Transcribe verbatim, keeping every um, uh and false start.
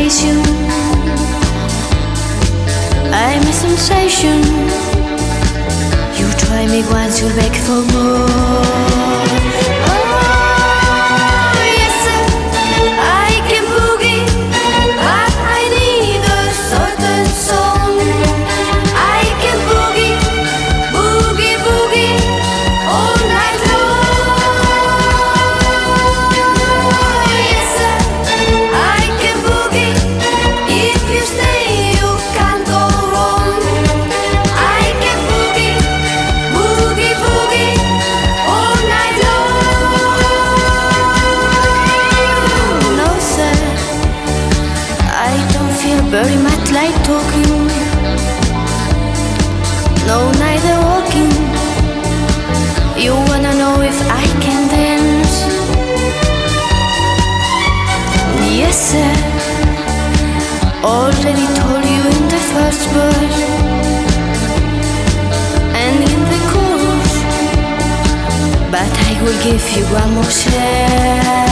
vision. I'm a sensation. You try me once, you'll beg for more. Oh, yes, sir, I can boogie, but I need a certain song. I can boogie, boogie, boogie all night long. Yes, sir, I can boogie. If you stay, you can't go wrong. I can boogie, boogie, boogie all night long. No, sir, I don't feel very much like talking. No, neither walking. You wanna know if I can dance? Yes, sir, already told you in the first verse and in the chorus, but I will give you one more chance.